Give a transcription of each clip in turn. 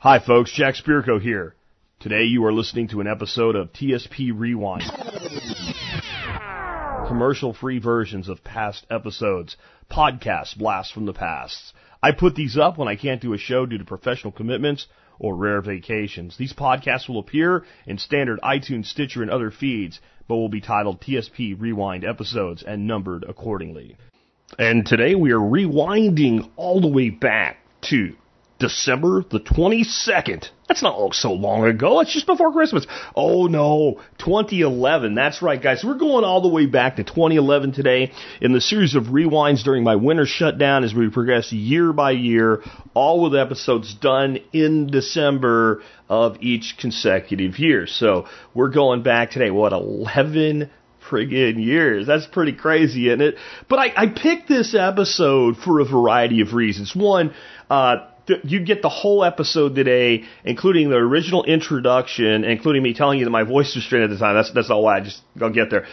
Hi folks, Jack Spirko here. Today you are listening to an episode of TSP Rewind. Commercial-free versions of past episodes, podcast blasts from the past. I put these up when I can't do a show due to professional commitments or rare vacations. These podcasts will appear in standard iTunes, Stitcher, and other feeds, but will be titled TSP Rewind episodes and numbered accordingly. And today we are rewinding all the way back to December the 22nd. That's not so long ago. It's just before Christmas. Oh, no. 2011. That's right, guys. We're going all the way back to 2011 today in the series of rewinds during my winter shutdown as we progress year by year, all with episodes done in December of each consecutive year. So we're going back today, 11 friggin' years. That's pretty crazy, isn't it? But I picked this episode for a variety of reasons. One, you get the whole episode today, including the original introduction, including me telling you that my voice was strained at the time. That's all why. I'll get there.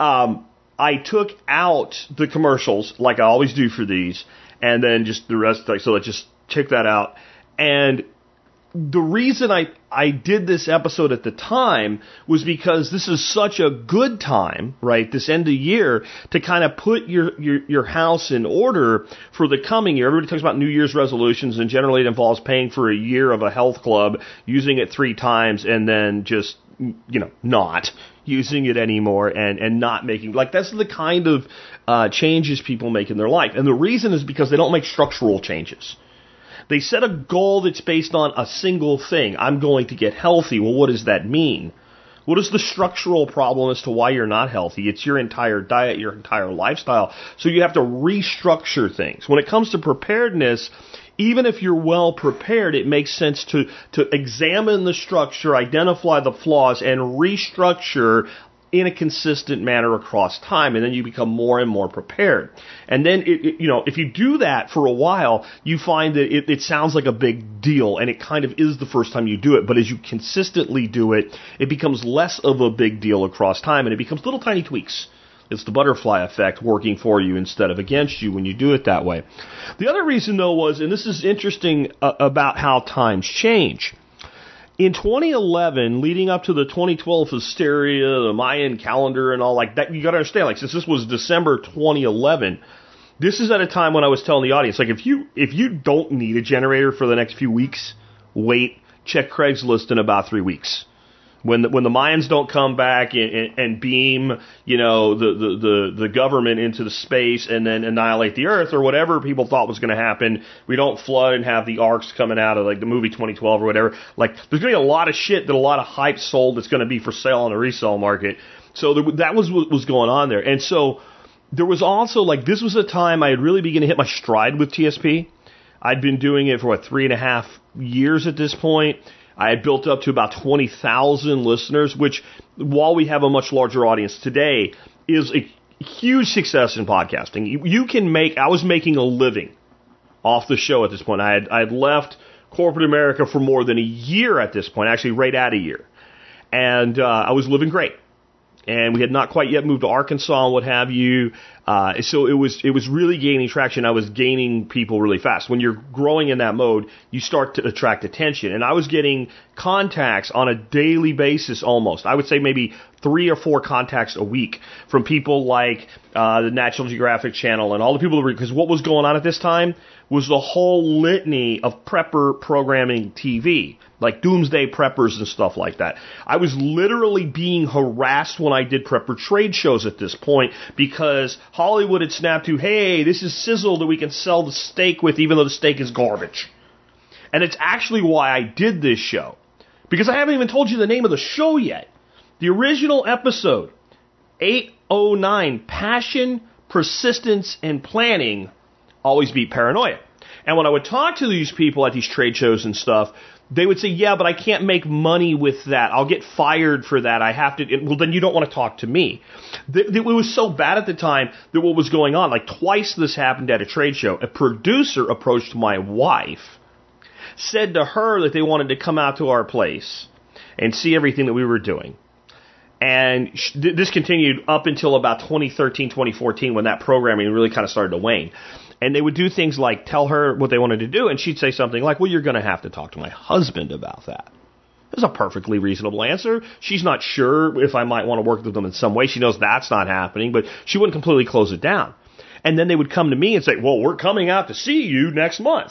I took out the commercials, like I always do for these, and then just the rest, so let's just check that out. And the reason I did this episode at the time was because this is such a good time, right, this end of year, to kind of put your house in order for the coming year. Everybody talks about New Year's resolutions, and generally it involves paying for a year of a health club, using it 3 times, and then just, not using it anymore and not making, that's the kind of changes people make in their life. And the reason is because they don't make structural changes. They set a goal that's based on a single thing. I'm going to get healthy. Well, what does that mean? What is the structural problem as to why you're not healthy? It's your entire diet, your entire lifestyle. So you have to restructure things. When it comes to preparedness, even if you're well prepared, it makes sense to examine the structure, identify the flaws, and restructure in a consistent manner across time, and then you become more and more prepared. And then, if you do that for a while, you find that it sounds like a big deal, and it kind of is the first time you do it, but as you consistently do it, it becomes less of a big deal across time, and it becomes little tiny tweaks. It's the butterfly effect working for you instead of against you when you do it that way. The other reason, though, was, and this is interesting about how times change. In 2011, leading up to the 2012 hysteria, the Mayan calendar and all like that, you got to understand, since this was December 2011, this is at a time when I was telling the audience, if you don't need a generator for the next few weeks, wait, check Craigslist in about 3 weeks. When the Mayans don't come back and beam, the government into the space and then annihilate the Earth or whatever people thought was going to happen, we don't flood and have the arcs coming out of the movie 2012 or whatever. There's going to be a lot of shit that a lot of hype sold that's going to be for sale on the resale market. So that was what was going on there. And so there was also this was a time I had really begun to hit my stride with TSP. I'd been doing it for 3.5 years at this point. I had built up to about 20,000 listeners, which, while we have a much larger audience today, is a huge success in podcasting. I was making a living off the show at this point. I had left corporate America for more than a year at this point, actually right at a year. And I was living great. And we had not quite yet moved to Arkansas and what have you. So it was really gaining traction. I was gaining people really fast. When you're growing in that mode, you start to attract attention. And I was getting contacts on a daily basis almost. I would say maybe 3 or 4 contacts a week from people like the National Geographic Channel and all the people, because what was going on at this time was the whole litany of prepper programming TV, like doomsday preppers and stuff like that. I was literally being harassed when I did prepper trade shows at this point because Hollywood had snapped to, hey, this is sizzle that we can sell the steak with even though the steak is garbage. And it's actually why I did this show, because I haven't even told you the name of the show yet. The original episode, 809, Passion, Persistence, and Planning always beat paranoia. And when I would talk to these people at these trade shows and stuff, they would say, yeah, but I can't make money with that. I'll get fired for that. I have to. Well, then you don't want to talk to me. It was so bad at the time that what was going on, twice this happened at a trade show. A producer approached my wife, said to her that they wanted to come out to our place and see everything that we were doing. And this continued up until about 2013, 2014, when that programming really kind of started to wane. And they would do things like tell her what they wanted to do, and she'd say something like, well, you're going to have to talk to my husband about that. That's a perfectly reasonable answer. She's not sure if I might want to work with them in some way. She knows that's not happening, but she wouldn't completely close it down. And then they would come to me and say, well, we're coming out to see you next month.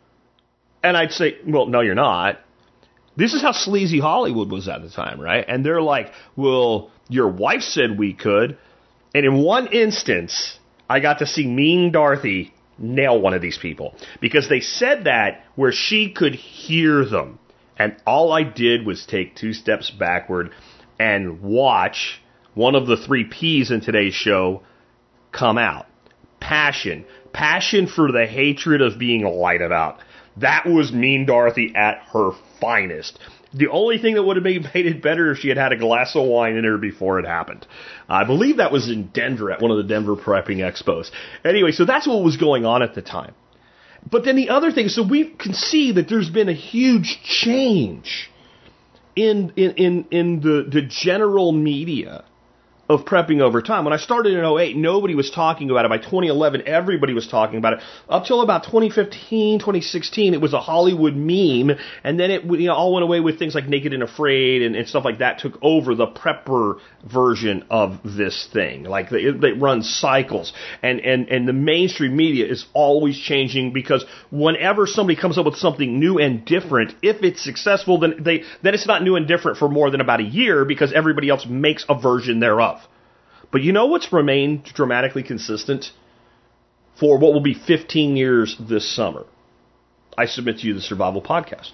And I'd say, well, no, you're not. This is how sleazy Hollywood was at the time, right? And they're like, well, your wife said we could. And in one instance, I got to see Mean Dorothy nail one of these people. Because they said that where she could hear them. And all I did was take 2 steps backward and watch one of the 3 P's in today's show come out. Passion. Passion for the hatred of being lied about. That was Mean Dorothy at her finest. The only thing that would have made it better if she had had a glass of wine in her before it happened. I believe that was in Denver at one of the Denver Prepping Expos. Anyway, so that's what was going on at the time. But then the other thing, so we can see that there's been a huge change in the general media of prepping over time. When I started in 2008, nobody was talking about it. By 2011, everybody was talking about it. Up till about 2015, 2016, it was a Hollywood meme, and then it all went away with things like Naked and Afraid and stuff like that took over the prepper version of this thing. Like they run cycles, and the mainstream media is always changing because whenever somebody comes up with something new and different, if it's successful, then it's not new and different for more than about a year because everybody else makes a version thereof. But you know what's remained dramatically consistent for what will be 15 years this summer? I submit to you the Survival Podcast.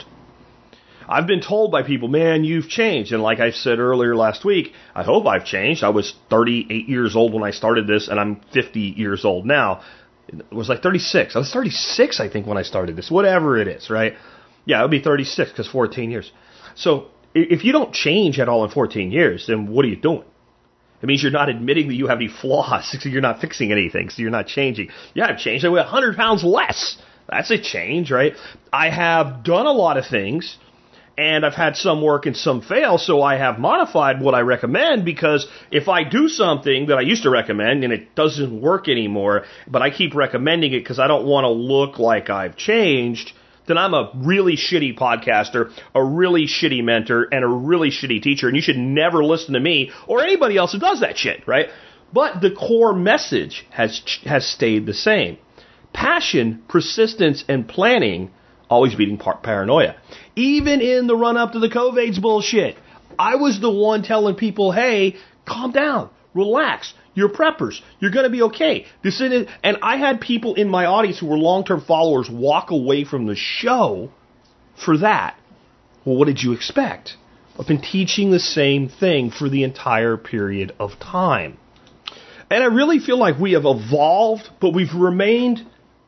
I've been told by people, man, you've changed. And like I said earlier last week, I hope I've changed. I was 38 years old when I started this, and I'm 50 years old now. It was like 36. I was 36, I think, when I started this. Whatever it is, right? Yeah, it would be 36 because 14 years. So if you don't change at all in 14 years, then what are you doing? It means you're not admitting that you have any flaws, so you're not fixing anything, so you're not changing. Yeah, I've changed. I weigh 100 pounds less. That's a change, right? I have done a lot of things, and I've had some work and some fail, so I have modified what I recommend, because if I do something that I used to recommend and it doesn't work anymore, but I keep recommending it because I don't want to look like I've changed, then I'm a really shitty podcaster, a really shitty mentor, and a really shitty teacher, and you should never listen to me or anybody else who does that shit, right? But the core message has stayed the same. Passion, persistence, and planning always beating paranoia. Even in the run-up to the COVID's bullshit, I was the one telling people, hey, calm down, relax. You're preppers. You're going to be okay. And I had people in my audience who were long-term followers walk away from the show for that. Well, what did you expect? I've been teaching the same thing for the entire period of time. And I really feel like we have evolved, but we've remained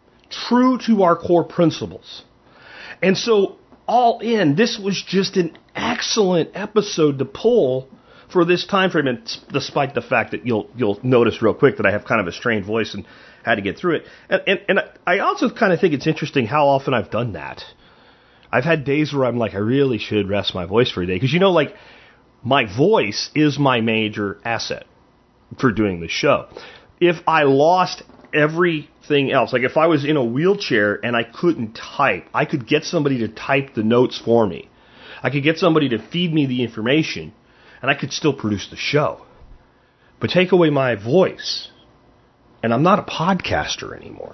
true to our core principles. And so, all in, this was just an excellent episode to pull for this time frame, and despite the fact that you'll notice real quick that I have kind of a strained voice and had to get through it. And I also kind of think it's interesting how often I've done that. I've had days where I'm like, I really should rest my voice for a day. Because, like, my voice is my major asset for doing the show. If I lost everything else, like if I was in a wheelchair and I couldn't type, I could get somebody to type the notes for me. I could get somebody to feed me the information, and I could still produce the show. But take away my voice, and I'm not a podcaster anymore.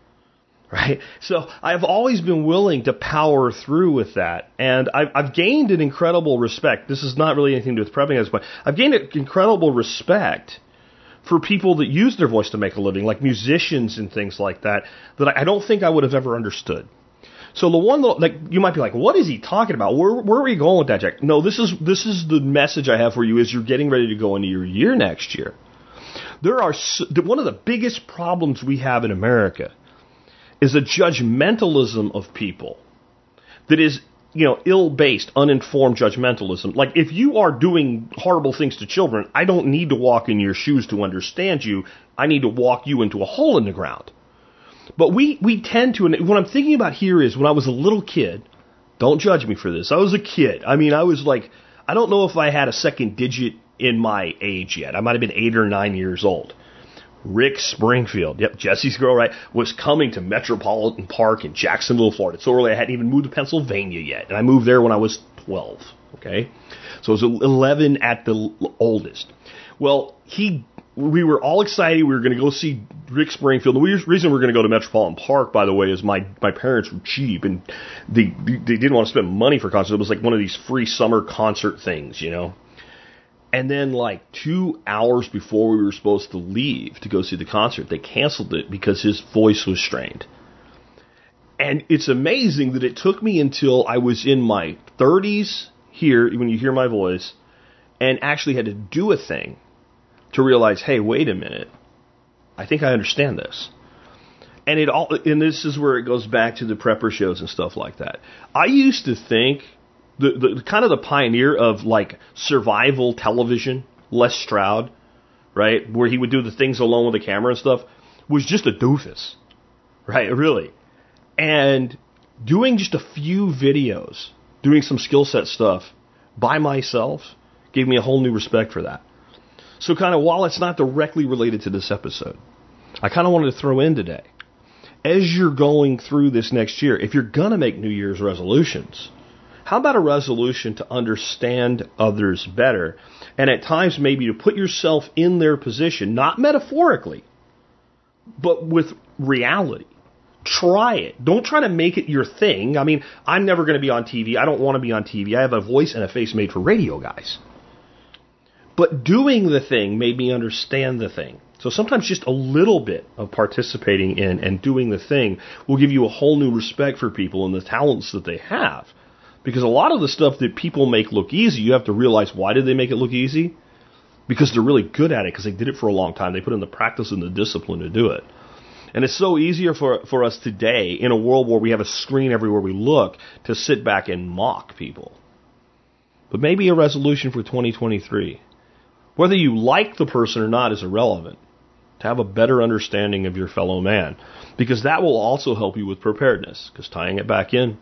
Right? So I've always been willing to power through with that. And I've gained an incredible respect. This is not really anything to do with prepping, but I've gained an incredible respect for people that use their voice to make a living, like musicians and things like that, that I don't think I would have ever understood. So the one, like, you might be like, what is he talking about? Where are we going with that, Jack? No, this is the message I have for you as you're getting ready to go into your year next year. One of the biggest problems we have in America is a judgmentalism of people that is, ill-based, uninformed judgmentalism. Like, if you are doing horrible things to children, I don't need to walk in your shoes to understand you. I need to walk you into a hole in the ground. But we tend to, and what I'm thinking about here is when I was a little kid, don't judge me for this, I was a kid. I mean, I was like, I don't know if I had a second digit in my age yet. I might have been 8 or 9 years old. Rick Springfield, yep, Jesse's girl, right, was coming to Metropolitan Park in Jacksonville, Florida. It's so early I hadn't even moved to Pennsylvania yet, and I moved there when I was 12, okay? So I was 11 at the oldest. Well, we were all excited. We were going to go see Rick Springfield. The reason we were going to go to Metropolitan Park, by the way, is my parents were cheap, and they didn't want to spend money for concerts. It was like one of these free summer concert things, you know? And then like 2 hours before we were supposed to leave to go see the concert, they canceled it because his voice was strained. And it's amazing that it took me until I was in my 30s here, when you hear my voice, and actually had to do a thing to realize, hey, wait a minute, I think I understand this. And this is where it goes back to the prepper shows and stuff like that. I used to think the kind of the pioneer of like survival television, Les Stroud, right, where he would do the things alone with the camera and stuff, was just a doofus, right, really. And doing just a few videos, doing some skill set stuff by myself, gave me a whole new respect for that. So kind of, while it's not directly related to this episode, I kind of wanted to throw in today, as you're going through this next year, if you're going to make New Year's resolutions, how about a resolution to understand others better, and at times maybe to put yourself in their position, not metaphorically, but with reality. Try it. Don't try to make it your thing. I mean, I'm never going to be on TV. I don't want to be on TV. I have a voice and a face made for radio, guys. But doing the thing made me understand the thing. So sometimes just a little bit of participating in and doing the thing will give you a whole new respect for people and the talents that they have. Because a lot of the stuff that people make look easy, you have to realize, why did they make it look easy? Because they're really good at it, because they did it for a long time. They put in the practice and the discipline to do it. And it's so easier for us today, in a world where we have a screen everywhere we look, to sit back and mock people. But maybe a resolution for 2023, whether you like the person or not, is irrelevant. To have a better understanding of your fellow man. Because that will also help you with preparedness. Because tying it back in,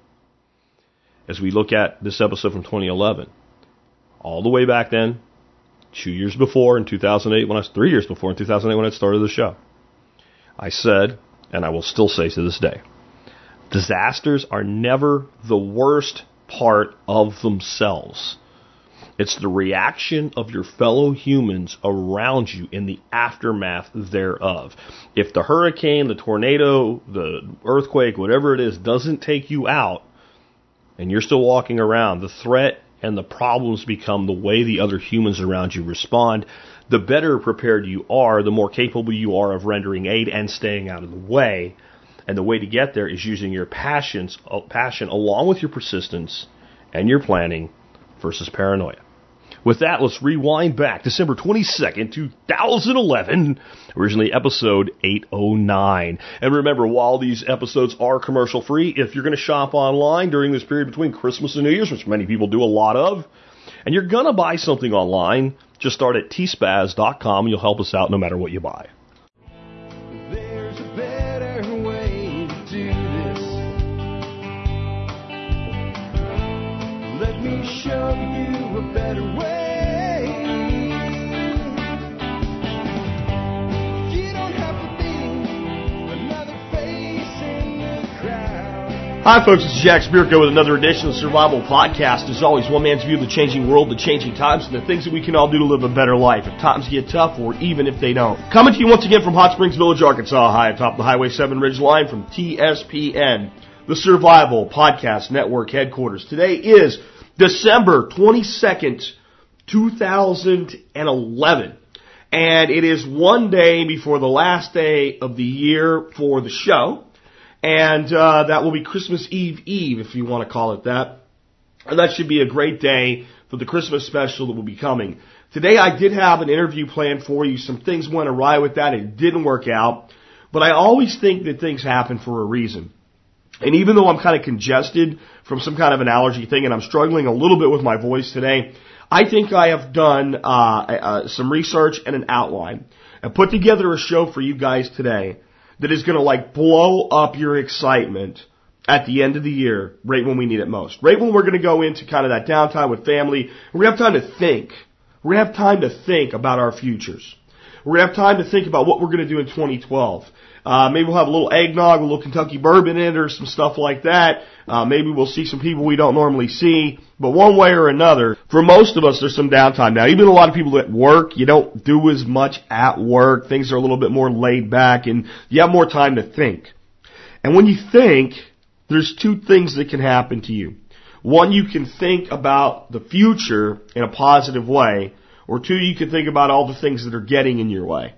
as we look at this episode from 2011, all the way back then, 2 years before in 2008, 3 years before in 2008 when I started the show, I said, and I will still say to this day, disasters are never the worst part of themselves. It's the reaction of your fellow humans around you in the aftermath thereof. If the hurricane, the tornado, the earthquake, whatever it is, doesn't take you out, and you're still walking around, the threat and the problems become the way the other humans around you respond. The better prepared you are, the more capable you are of rendering aid and staying out of the way. And the way to get there is using your passion along with your persistence and your planning versus paranoia. With that, let's rewind back. December 22nd, 2011, originally episode 809. And remember, while these episodes are commercial free, if you're going to shop online during this period between Christmas and New Year's, which many people do a lot of, and you're going to buy something online, just start at tspaz.com and you'll help us out no matter what you buy. There's a better way to do this. Let me show you a better way. You don't have to be another face in the crowd. Hi folks, it's Jack Spirko with another edition of the Survival Podcast. As always, one man's view of the changing world, the changing times, and the things that we can all do to live a better life if times get tough or even if they don't. Coming to you once again from Hot Springs Village, Arkansas, high atop the Highway 7 Ridge Line from TSPN, the Survival Podcast Network headquarters. Today is December 22nd, 2011. And it is one day before the last day of the year for the show. And that will be Christmas Eve, if you want to call it that. And that should be a great day for the Christmas special that will be coming. Today I did have an interview planned for you. Some things went awry with that. It didn't work out. But I always think that things happen for a reason. And even though I'm kind of congested from some kind of an allergy thing and I'm struggling a little bit with my voice today, I think I have done some research and an outline and put together a show for you guys today that is going to blow up your excitement at the end of the year, right when we need it most. Right when we're going to go into kind of that downtime with family. We're going to have time to think. We're going to have time to think about our futures. We're going to have time to think about what we're going to do in 2012. Maybe we'll have a little eggnog, a little Kentucky bourbon in it, or some stuff like that. Maybe we'll see some people we don't normally see. But one way or another, for most of us, there's some downtime now. Even a lot of people at work, you don't do as much at work. Things are a little bit more laid back, and you have more time to think. And when you think, there's two things that can happen to you. One, you can think about the future in a positive way, or two, you can think about all the things that are getting in your way.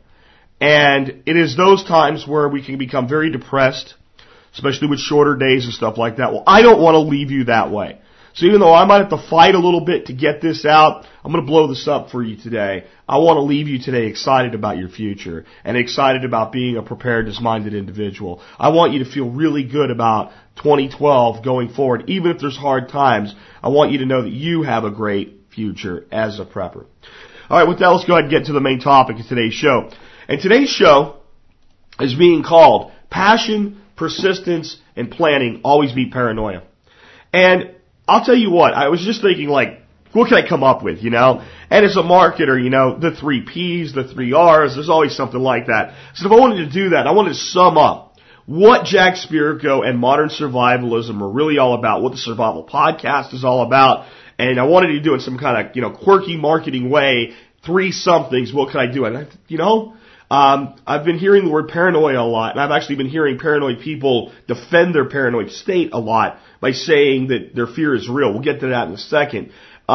And it is those times where we can become very depressed, especially with shorter days and stuff like that. Well, I don't want to leave you that way. So even though I might have to fight a little bit to get this out, I'm going to blow this up for you today. I want to leave you today excited about your future and excited about being a preparedness-minded individual. I want you to feel really good about 2012 going forward. Even if there's hard times, I want you to know that you have a great future as a prepper. All right, with that, let's go ahead and get to the main topic of today's show. And today's show is being called Passion, Persistence, and Planning Always Beat Paranoia. And I'll tell you what, I was just thinking, like, what can I come up with, you know? And as a marketer, you know, the 3 Ps, the 3 Rs, there's always something like that. So if I wanted to do that, I wanted to sum up what Jack Spirko and modern survivalism are really all about, what the Survival Podcast is all about, and I wanted to do it in some kind of, you know, quirky marketing way, 3 somethings, what can I do? And, you know, I've been hearing the word paranoia a lot, and I've actually been hearing paranoid people defend their paranoid state a lot by saying that their fear is real. We'll get to that in a second.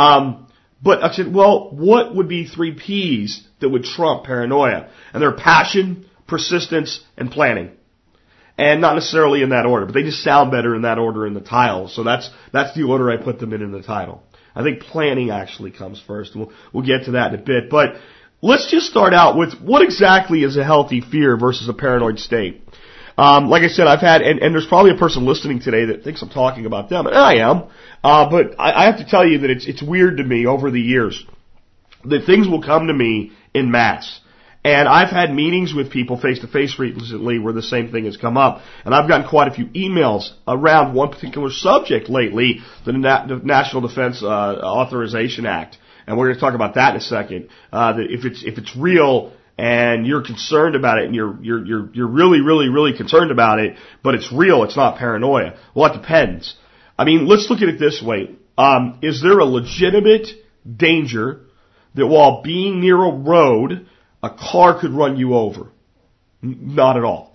But I said, well, what would be 3 Ps that would trump paranoia? And they're passion, persistence, and planning. And not necessarily in that order, but they just sound better in that order in the title. So that's the order I put them in the title. I think planning actually comes first. We'll get to that in a bit. But let's just start out with what exactly is a healthy fear versus a paranoid state. Like I said, I've had, and there's probably a person listening today that thinks I'm talking about them, and I am. But I have to tell you that it's weird to me over the years that things will come to me in mass. And I've had meetings with people face-to-face recently where the same thing has come up. And I've gotten quite a few emails around one particular subject lately, the National Defense Authorization Act. And we're going to talk about that in a second. That if it's real and you're concerned about it and you're really, really, really concerned about it, but it's real, it's not paranoia. Well, it depends. I mean, let's look at it this way. Is there a legitimate danger that while being near a road, a car could run you over? Not at all.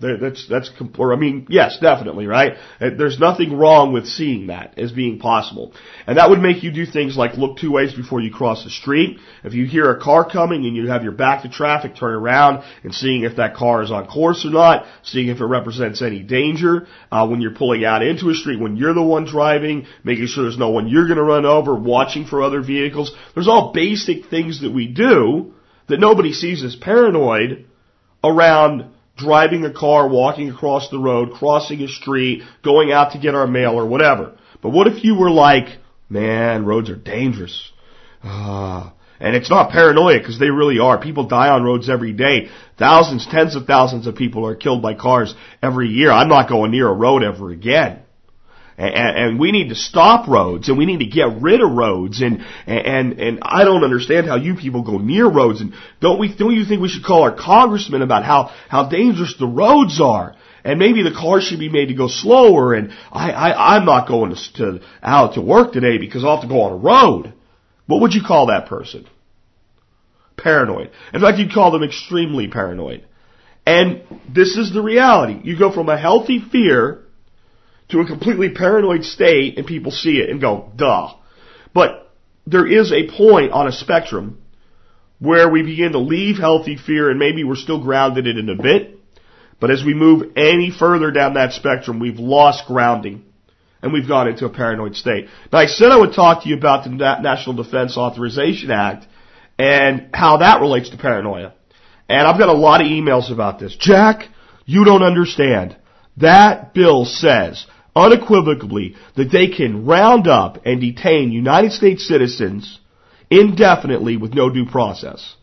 Yes, definitely, right? There's nothing wrong with seeing that as being possible. And that would make you do things like look 2 ways before you cross the street. If you hear a car coming and you have your back to traffic, turn around and seeing if that car is on course or not, seeing if it represents any danger. When you're pulling out into a street, when you're the one driving, making sure there's no one you're going to run over, watching for other vehicles. There's all basic things that we do that nobody sees as paranoid around driving a car, walking across the road, crossing a street, going out to get our mail or whatever. But what if you were like, man, roads are dangerous. And it's not paranoia because they really are. People die on roads every day. Thousands, tens of thousands of people are killed by cars every year. I'm not going near a road ever again. And we need to stop roads, and we need to get rid of roads, and I don't understand how you people go near roads, and don't you think we should call our congressman about how dangerous the roads are, and maybe the cars should be made to go slower, and I'm not going out to work today because I'll have to go on a road. What would you call that person? Paranoid. In fact, you'd call them extremely paranoid. And this is the reality. You go from a healthy fear to a completely paranoid state, and people see it and go, duh. But there is a point on a spectrum where we begin to leave healthy fear, and maybe we're still grounded in it a bit, but as we move any further down that spectrum, we've lost grounding, and we've gone into a paranoid state. Now, I said I would talk to you about the National Defense Authorization Act and how that relates to paranoia. And I've got a lot of emails about this. Jack, you don't understand. That bill says unequivocally that they can round up and detain United States citizens indefinitely with no due process.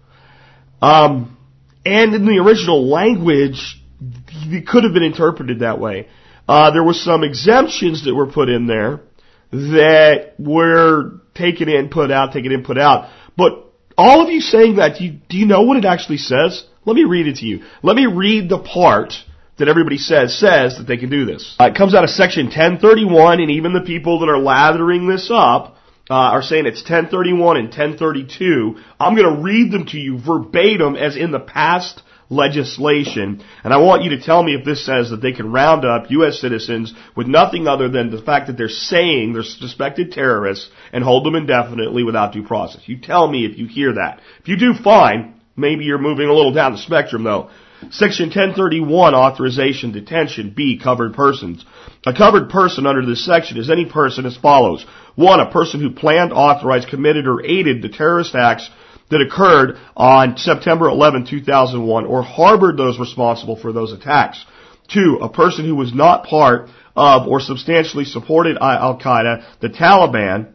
And in the original language, it could have been interpreted that way. There were some exemptions that were put in there that were taken in, put out. But all of you saying that, do you know what it actually says? Let me read it to you. Let me read the part that everybody says that they can do this. It comes out of section 1031, and even the people that are lathering this up are saying it's 1031 and 1032. I'm going to read them to you verbatim as in the past legislation, and I want you to tell me if this says that they can round up U.S. citizens with nothing other than the fact that they're saying they're suspected terrorists and hold them indefinitely without due process. You tell me if you hear that. If you do, fine. Maybe you're moving a little down the spectrum, though. Section 1031, authorization, detention. B, covered persons. A covered person under this section is any person as follows. 1, a person who planned, authorized, committed, or aided the terrorist acts that occurred on September 11, 2001, or harbored those responsible for those attacks. 2, a person who was not part of or substantially supported Al-Qaeda, the Taliban,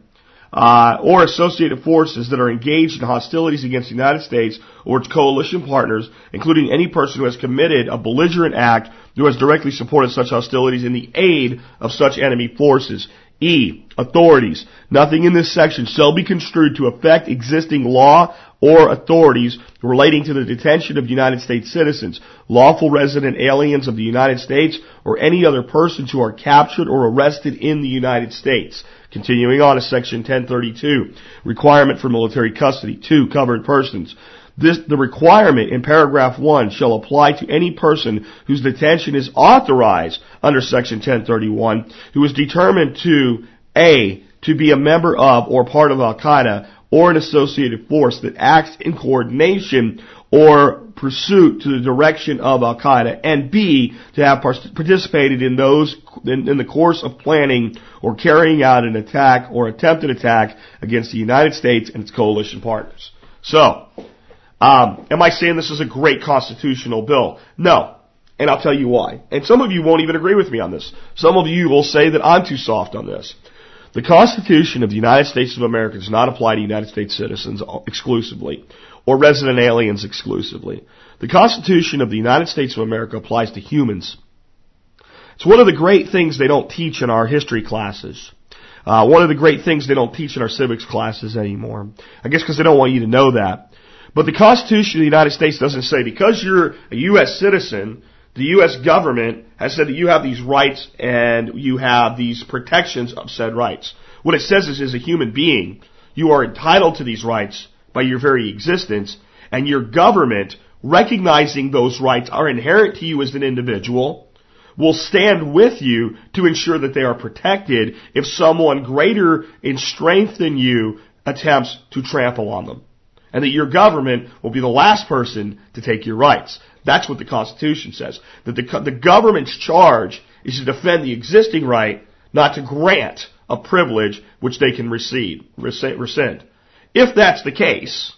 or associated forces that are engaged in hostilities against the United States or its coalition partners, including any person who has committed a belligerent act who has directly supported such hostilities in the aid of such enemy forces. E, authorities. Nothing in this section shall be construed to affect existing law or authorities relating to the detention of United States citizens, lawful resident aliens of the United States, or any other persons who are captured or arrested in the United States. Continuing on to section 1032, requirement for military custody. 2, covered persons. The requirement in paragraph 1 shall apply to any person whose detention is authorized under section 1031 who is determined to, A, to be a member of or part of Al-Qaeda or an associated force that acts in coordination or pursuit to the direction of Al-Qaeda, and B, to have participated in the course of planning or carrying out an attack or attempted attack against the United States and its coalition partners. So, am I saying this is a great constitutional bill? No. And I'll tell you why. And some of you won't even agree with me on this. Some of you will say that I'm too soft on this. The Constitution of the United States of America does not apply to United States citizens exclusively, or resident aliens exclusively. The Constitution of the United States of America applies to humans. It's one of the great things they don't teach in our history classes. One of the great things they don't teach in our civics classes anymore. I guess because they don't want you to know that. But the Constitution of the United States doesn't say because you're a U.S. citizen, the U.S. government has said that you have these rights and you have these protections of said rights. What it says is, as a human being, you are entitled to these rights by your very existence, and your government, recognizing those rights are inherent to you as an individual, will stand with you to ensure that they are protected if someone greater in strength than you attempts to trample on them. And that your government will be the last person to take your rights. That's what the Constitution says. That the government's charge is to defend the existing right, not to grant a privilege which they can rescind. If that's the case,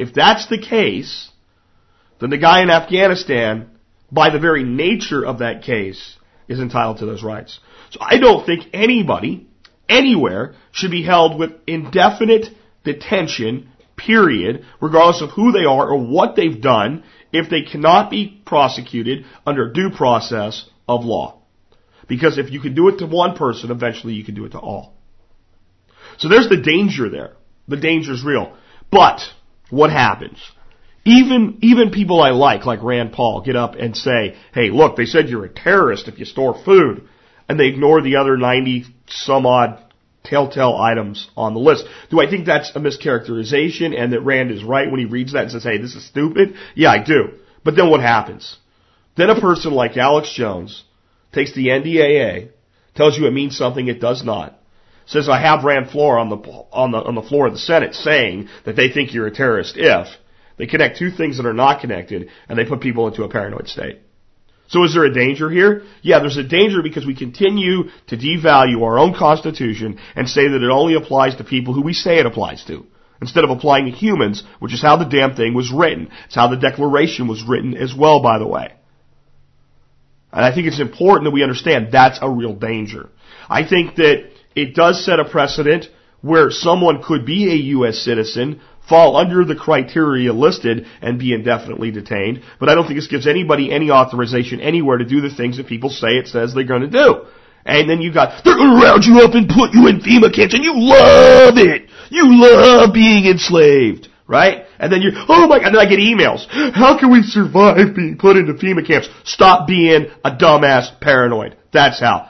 then the guy in Afghanistan, by the very nature of that case, is entitled to those rights. So I don't think anybody, anywhere, should be held with indefinite detention, period, regardless of who they are or what they've done, if they cannot be prosecuted under due process of law. Because if you can do it to one person, eventually you can do it to all. So there's the danger there. The danger's real. But what happens? Even people I like Rand Paul, get up and say, hey, look, they said you're a terrorist if you store food. And they ignore the other 90 some odd telltale items on the list. Do I think that's a mischaracterization and that Rand is right when he reads that and says, hey, this is stupid? Yeah, I do. But then what happens? Then a person like Alex Jones takes the NDAA, tells you it means something it does not, says I have Rand Floor on the floor of the Senate saying that they think you're a terrorist if they connect two things that are not connected and they put people into a paranoid state. So is there a danger here? Yeah, there's a danger because we continue to devalue our own Constitution and say that it only applies to people who we say it applies to, instead of applying to humans, which is how the damn thing was written. It's how the Declaration was written as well, by the way. And I think it's important that we understand that's a real danger. I think that it does set a precedent where someone could be a U.S. citizen, fall under the criteria listed, and be indefinitely detained. But I don't think this gives anybody any authorization anywhere to do the things that people say it says they're going to do. And then they're going to round you up and put you in FEMA camps, and you love it. You love being enslaved, right? And then oh my God, and then I get emails. How can we survive being put into FEMA camps? Stop being a dumbass paranoid. That's how.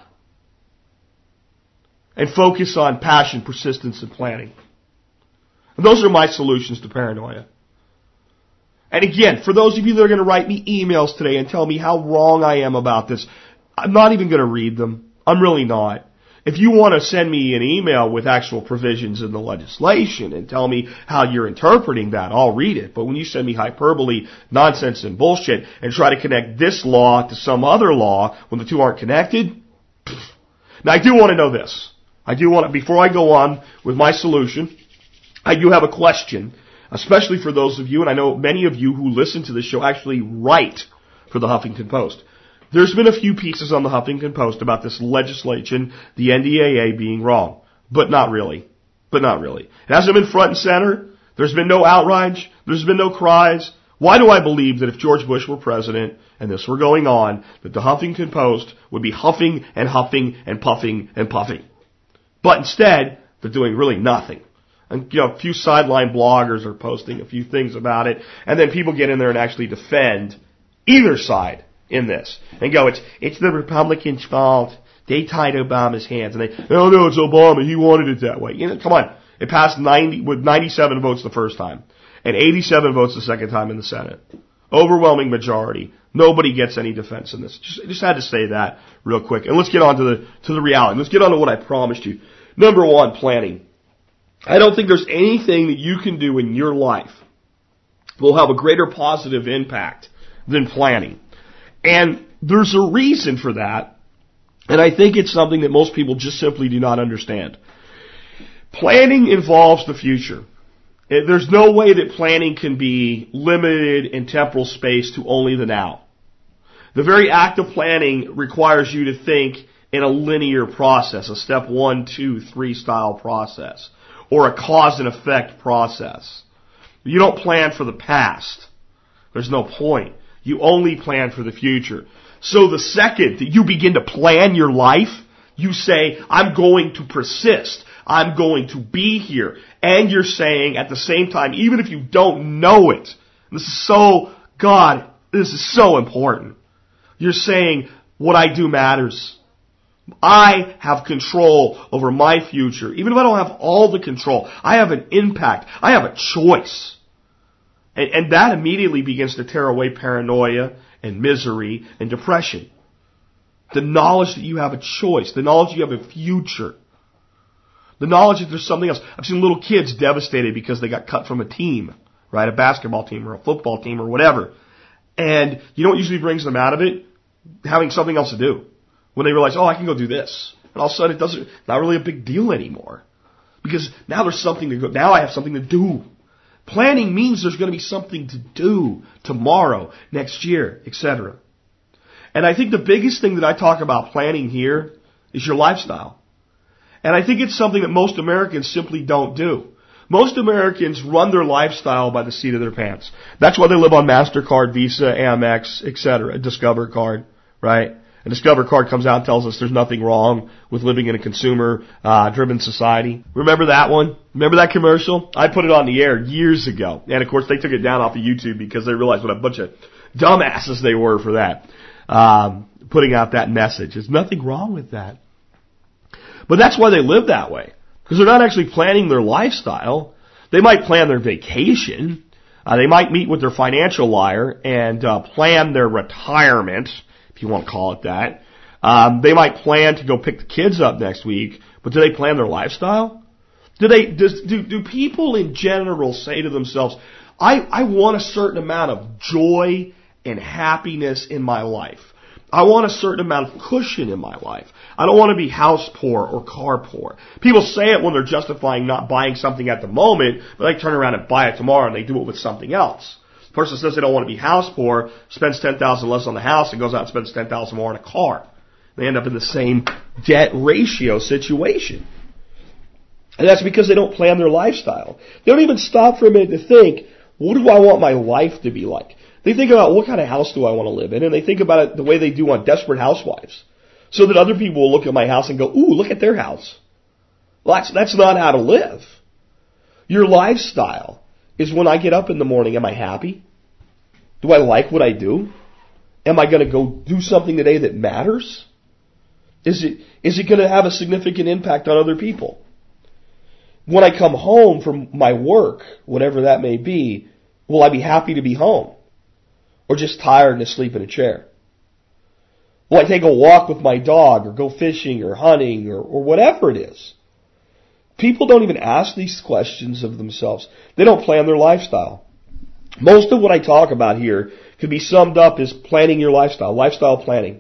And focus on passion, persistence, and planning. And those are my solutions to paranoia. And again, for those of you that are going to write me emails today and tell me how wrong I am about this, I'm not even going to read them. I'm really not. If you want to send me an email with actual provisions in the legislation and tell me how you're interpreting that, I'll read it. But when you send me hyperbole, nonsense, and bullshit and try to connect this law to some other law when the two aren't connected, now I do want to know this. Before I go on with my solution, I do have a question, especially for those of you, and I know many of you who listen to this show actually write for the Huffington Post. There's been a few pieces on the Huffington Post about this legislation, the NDAA being wrong. But not really. It hasn't been front and center. There's been no outrage. There's been no cries. Why do I believe that if George Bush were president and this were going on, that the Huffington Post would be huffing and huffing and puffing and puffing? But instead, they're doing really nothing. And, a few sideline bloggers are posting a few things about it, and then people get in there and actually defend either side in this and go, it's the Republicans' fault. They tied Obama's hands, and no, it's Obama. He wanted it that way. Come on. It passed 97 votes the first time and 87 votes the second time in the Senate. Overwhelming majority. Nobody gets any defense in this. Just had to say that real quick. And let's get on to the reality. Let's get on to what I promised you. Number one, planning. I don't think there's anything that you can do in your life that will have a greater positive impact than planning. And there's a reason for that. And I think it's something that most people just simply do not understand. Planning involves the future. There's no way that planning can be limited in temporal space to only the now. The very act of planning requires you to think in a linear process, a step 1, 2, 3 style process, or a cause and effect process. You don't plan for the past. There's no point. You only plan for the future. So the second that you begin to plan your life, you say, I'm going to persist. I'm going to be here. And you're saying at the same time, even if you don't know it, this is so important. You're saying, what I do matters. I have control over my future. Even if I don't have all the control, I have an impact. I have a choice. And that immediately begins to tear away paranoia and misery and depression. The knowledge that you have a choice. The knowledge you have a future. The knowledge that there's something else. I've seen little kids devastated because they got cut from a team, right? A basketball team or a football team or whatever. And you know what usually brings them out of it? Having something else to do. When they realize, I can go do this. And all of a sudden it's not really a big deal anymore. Because now there's something to go, now I have something to do. Planning means there's going to be something to do tomorrow, next year, etc. And I think the biggest thing that I talk about planning here is your lifestyle. And I think it's something that most Americans simply don't do. Most Americans run their lifestyle by the seat of their pants. That's why they live on MasterCard, Visa, Amex, etc., Discover card, right? A Discover card comes out and tells us there's nothing wrong with living in a consumer-driven society. Remember that one? Remember that commercial? I put it on the air years ago. And, of course, they took it down off of YouTube because they realized what a bunch of dumbasses they were for that, putting out that message. There's nothing wrong with that. But that's why they live that way. Because they're not actually planning their lifestyle. They might plan their vacation. They might meet with their financial liar and plan their retirement, if you want to call it that. They might plan to go pick the kids up next week, but do they plan their lifestyle? Do people in general say to themselves, I want a certain amount of joy and happiness in my life. I want a certain amount of cushion in my life. I don't want to be house poor or car poor. People say it when they're justifying not buying something at the moment, but they turn around and buy it tomorrow and they do it with something else. The person says they don't want to be house poor, spends $10,000 less on the house, and goes out and spends $10,000 more on a car. They end up in the same debt ratio situation. And that's because they don't plan their lifestyle. They don't even stop for a minute to think, what do I want my life to be like? They think about what kind of house do I want to live in, and they think about it the way they do on Desperate Housewives. So that other people will look at my house and go, ooh, look at their house. Well, that's not how to live. Your lifestyle is when I get up in the morning, am I happy? Do I like what I do? Am I going to go do something today that matters? Is it going to have a significant impact on other people? When I come home from my work, whatever that may be, will I be happy to be home? Or just tired and asleep in a chair? Will I take a walk with my dog, or go fishing, or hunting, or whatever it is? People don't even ask these questions of themselves. They don't plan their lifestyle. Most of what I talk about here can be summed up as planning your lifestyle planning.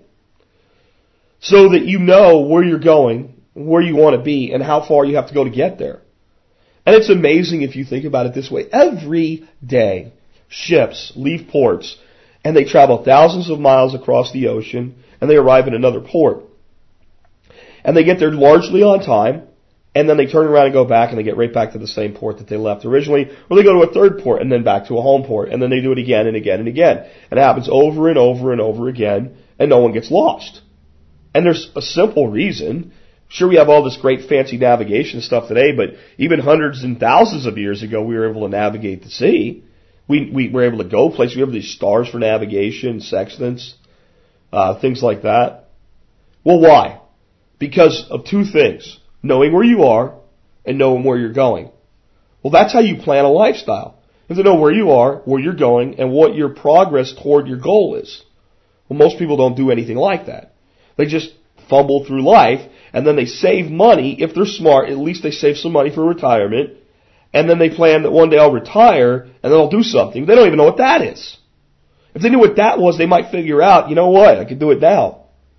So that you know where you're going, where you want to be, and how far you have to go to get there. And it's amazing if you think about it this way. Every day, ships leave ports, and they travel thousands of miles across the ocean, and they arrive in another port. And they get there largely on time, and then they turn around and go back, and they get right back to the same port that they left originally, or they go to a third port, and then back to a home port, and then they do it again and again and again. And it happens over and over and over again, and no one gets lost. And there's a simple reason. Sure, we have all this great fancy navigation stuff today, but even hundreds and thousands of years ago, we were able to navigate the sea. We were able to go places. We have these stars for navigation, sextants, things like that. Well, why? Because of two things. Knowing where you are and knowing where you're going. Well, that's how you plan a lifestyle. You have to know where you are, where you're going, and what your progress toward your goal is. Well, most people don't do anything like that. They just fumble through life, and then they save money. If they're smart, at least they save some money for retirement. And then they plan that one day I'll retire, and then I'll do something. They don't even know what that is. If they knew what that was, they might figure out, you know what, I could do it now.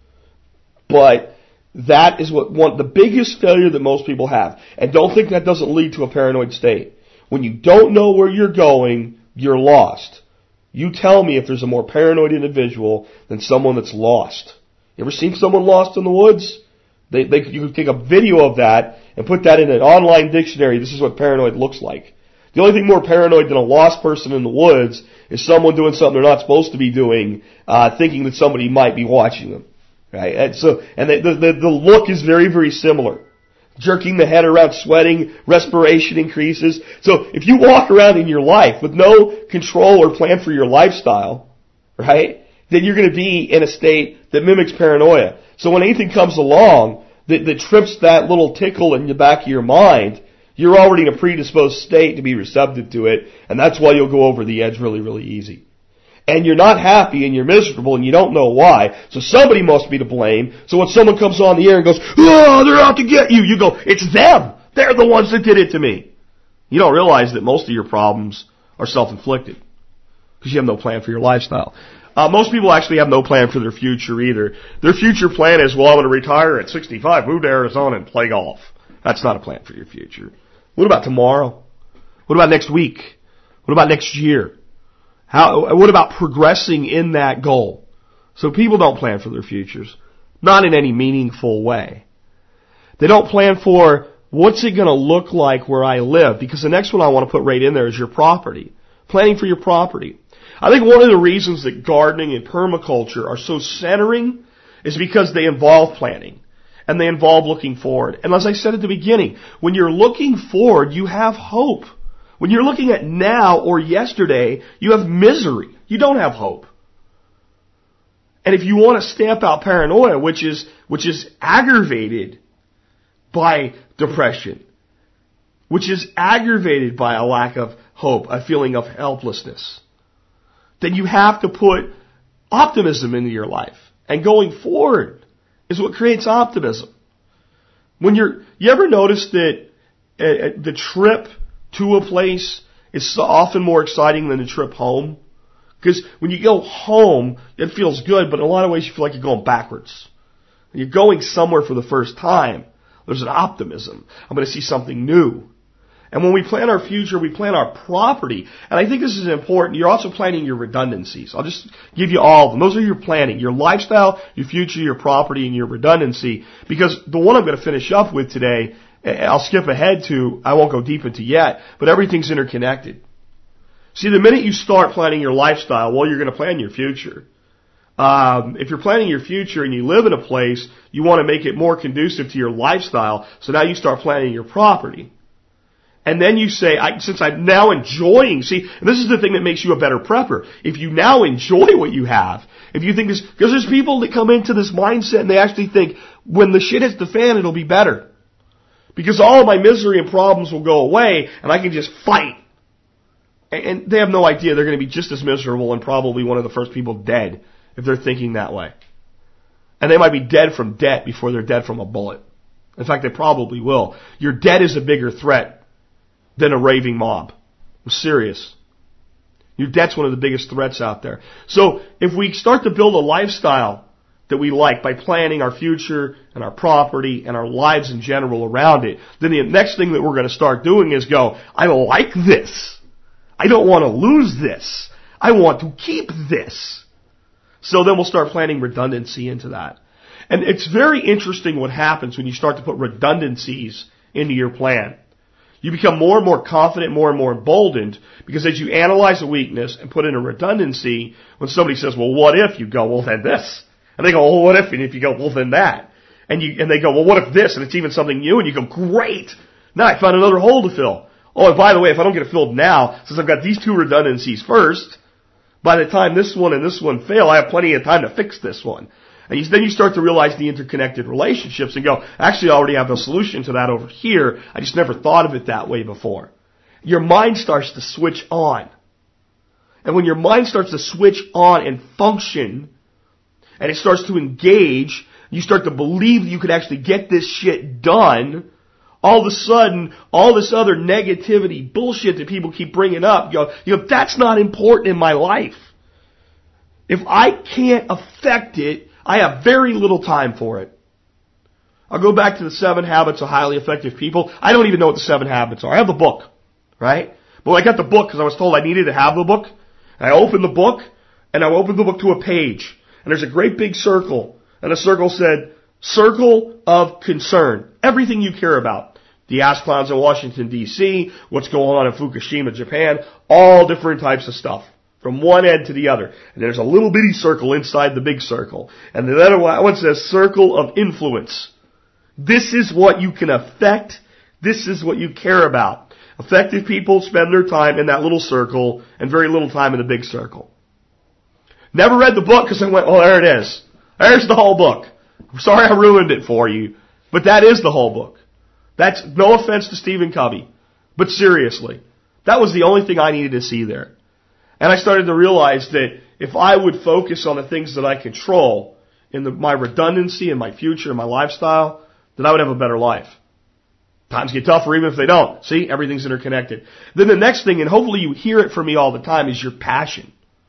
But that is the biggest failure that most people have. And don't think that doesn't lead to a paranoid state. When you don't know where you're going, you're lost. You tell me if there's a more paranoid individual than someone that's lost. You ever seen someone lost in the woods? You can take a video of that and put that in an online dictionary. This is what paranoid looks like. The only thing more paranoid than a lost person in the woods is someone doing something they're not supposed to be doing, thinking that somebody might be watching them. Right? And the look is very, very similar. Jerking the head around, sweating, respiration increases. So if you walk around in your life with no control or plan for your lifestyle, right, then you're going to be in a state that mimics paranoia. So when anything comes along that trips that little tickle in the back of your mind, you're already in a predisposed state to be receptive to it, and that's why you'll go over the edge really, really easy. And you're not happy and you're miserable and you don't know why, so somebody must be to blame. So when someone comes on the air and goes, oh, they're out to get you, you go, it's them! They're the ones that did it to me. You don't realize that most of your problems are self-inflicted because you have no plan for your lifestyle. Most people actually have no plan for their future either. Their future plan is, well, I'm going to retire at 65, move to Arizona and play golf. That's not a plan for your future. What about tomorrow? What about next week? What about next year? What about progressing in that goal? So people don't plan for their futures. Not in any meaningful way. They don't plan for what's it going to look like where I live, because the next one I want to put right in there is your property. Planning for your property. I think one of the reasons that gardening and permaculture are so centering is because they involve planning and they involve looking forward. And as I said at the beginning, when you're looking forward, you have hope. When you're looking at now or yesterday, you have misery. You don't have hope. And if you want to stamp out paranoia, which is aggravated by depression, which is aggravated by a lack of hope, a feeling of helplessness, then you have to put optimism into your life. And going forward is what creates optimism. You ever notice that the trip to a place is often more exciting than the trip home? Because when you go home, it feels good, but in a lot of ways you feel like you're going backwards. When you're going somewhere for the first time, there's an optimism. I'm going to see something new. And when we plan our future, we plan our property. And I think this is important. You're also planning your redundancies. I'll just give you all of them. Those are your planning. Your lifestyle, your future, your property, and your redundancy. Because the one I'm going to finish up with today, I'll skip ahead to, I won't go deep into yet, but everything's interconnected. See, the minute you start planning your lifestyle, well, you're going to plan your future. If you're planning your future and you live in a place, you want to make it more conducive to your lifestyle. So now you start planning your property. And then you say, since I'm now enjoying, see, and this is the thing that makes you a better prepper. If you now enjoy what you have, if you think this, because there's people that come into this mindset and they actually think, when the shit hits the fan, it'll be better. Because all of my misery and problems will go away and I can just fight. And they have no idea they're going to be just as miserable and probably one of the first people dead if they're thinking that way. And they might be dead from debt before they're dead from a bullet. In fact, they probably will. Your debt is a bigger threat than a raving mob. I'm serious. Your debt's one of the biggest threats out there. So if we start to build a lifestyle that we like by planning our future and our property and our lives in general around it, then the next thing that we're going to start doing is go, I like this. I don't want to lose this. I want to keep this. So then we'll start planning redundancy into that. And it's very interesting what happens when you start to put redundancies into your plan. You become more and more confident, more and more emboldened, because as you analyze a weakness and put in a redundancy, when somebody says, well, what if? You go, well, then this. And they go, well, what if? And if you go, well, then that. And they go, well, what if this? And it's even something new. And you go, great. Now I found another hole to fill. Oh, and by the way, if I don't get it filled now, since I've got these two redundancies first, by the time this one and this one fail, I have plenty of time to fix this one. And then you start to realize the interconnected relationships and go, actually, I already have a solution to that over here. I just never thought of it that way before. Your mind starts to switch on. And when your mind starts to switch on and function, and it starts to engage, you start to believe that you could actually get this shit done, all of a sudden, all this other negativity, bullshit that people keep bringing up, you go, that's not important in my life. If I can't affect it, I have very little time for it. I'll go back to the 7 Habits of Highly Effective People. I don't even know what the 7 habits are. I have the book, right? But I got the book because I was told I needed to have the book. And I opened the book, and I opened the book to a page. And there's a great big circle. And the circle said, Circle of Concern. Everything you care about. The ass clowns in Washington, D.C., what's going on in Fukushima, Japan, all different types of stuff. From one end to the other. And there's a little bitty circle inside the big circle. And the other one says Circle of Influence. This is what you can affect. This is what you care about. Effective people spend their time in that little circle and very little time in the big circle. Never read the book because I went, oh, there it is. There's the whole book. I'm sorry I ruined it for you. But that is the whole book. That's no offense to Stephen Covey. But seriously, that was the only thing I needed to see there. And I started to realize that if I would focus on the things that I control in my redundancy and my future and my lifestyle, then I would have a better life. Times get tougher even if they don't. See, everything's interconnected. Then the next thing, and hopefully you hear it from me all the time, is your passion.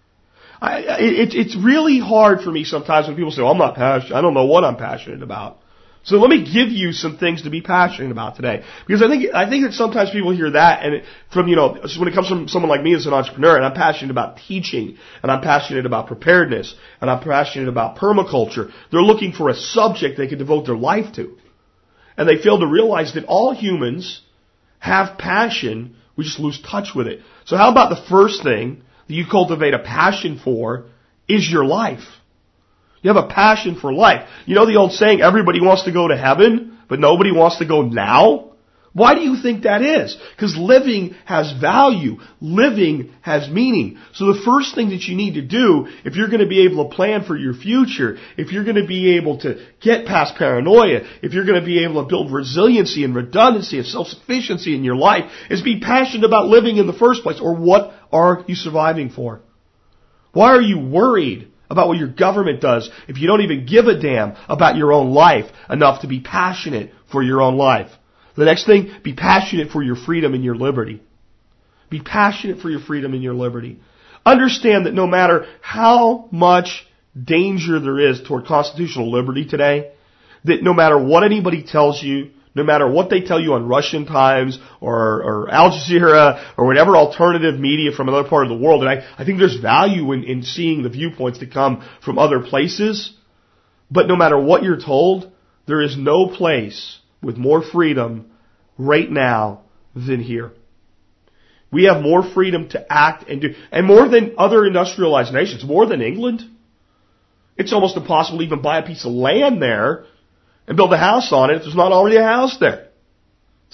It's really hard for me sometimes when people say, well, I'm not passionate. I don't know what I'm passionate about. So let me give you some things to be passionate about today. Because I think that sometimes people hear that and when it comes from someone like me as an entrepreneur, and I'm passionate about teaching, and I'm passionate about preparedness, and I'm passionate about permaculture, they're looking for a subject they can devote their life to. And they fail to realize that all humans have passion, we just lose touch with it. So how about the first thing that you cultivate a passion for is your life? You have a passion for life. You know the old saying, everybody wants to go to heaven, but nobody wants to go now? Why do you think that is? Because living has value. Living has meaning. So the first thing that you need to do, if you're going to be able to plan for your future, if you're going to be able to get past paranoia, if you're going to be able to build resiliency and redundancy and self-sufficiency in your life, is be passionate about living in the first place. Or what are you surviving for? Why are you worried about what your government does if you don't even give a damn about your own life enough to be passionate for your own life? The next thing, be passionate for your freedom and your liberty. Be passionate for your freedom and your liberty. Understand that no matter how much danger there is toward constitutional liberty today, that no matter what anybody tells you, no matter what they tell you on Russian Times or Al Jazeera or whatever alternative media from another part of the world, and I think there's value in seeing the viewpoints that come from other places, but no matter what you're told, there is no place with more freedom right now than here. We have more freedom to act and do, and more than other industrialized nations, more than England. It's almost impossible to even buy a piece of land there and build a house on it if there's not already a house there.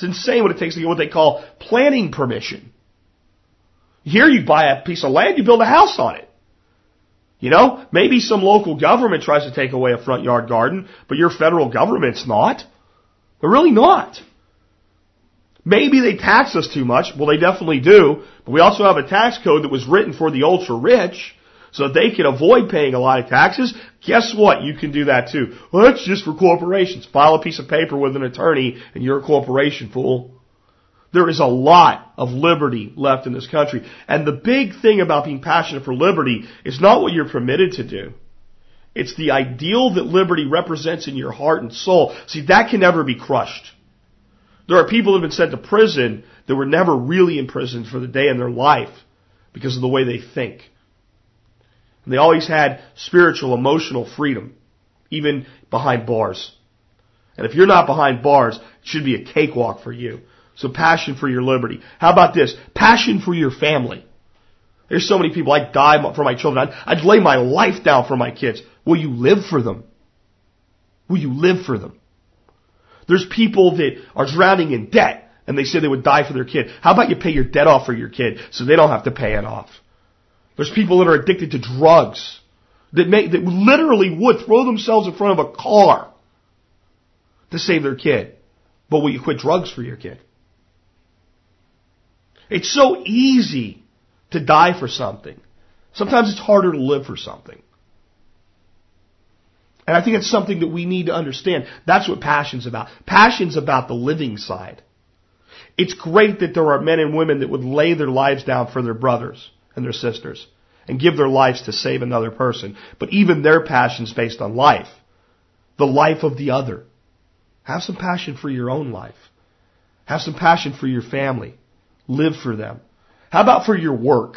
It's insane what it takes to get what they call planning permission. Here you buy a piece of land, you build a house on it. Maybe some local government tries to take away a front yard garden, but your federal government's not. They're really not. Maybe they tax us too much. Well, they definitely do. But we also have a tax code that was written for the ultra rich so that they can avoid paying a lot of taxes. Guess what? You can do that too. Well, that's just for corporations. File a piece of paper with an attorney and you're a corporation, fool. There is a lot of liberty left in this country. And the big thing about being passionate for liberty is not what you're permitted to do. It's the ideal that liberty represents in your heart and soul. See, that can never be crushed. There are people who have been sent to prison that were never really imprisoned for the day in their life because of the way they think. And they always had spiritual, emotional freedom, even behind bars. And if you're not behind bars, it should be a cakewalk for you. So passion for your liberty. How about this? Passion for your family. There's so many people, I'd die for my children. I'd lay my life down for my kids. Will you live for them? Will you live for them? There's people that are drowning in debt and they say they would die for their kid. How about you pay your debt off for your kid so they don't have to pay it off? There's people that are addicted to drugs that literally would throw themselves in front of a car to save their kid. But will you quit drugs for your kid? It's so easy to die for something. Sometimes it's harder to live for something. And I think it's something that we need to understand. That's what passion's about. Passion's about the living side. It's great that there are men and women that would lay their lives down for their brothers and their sisters and give their lives to save another person. But even their passion's based on life. The life of the other. Have some passion for your own life. Have some passion for your family. Live for them. How about for your work?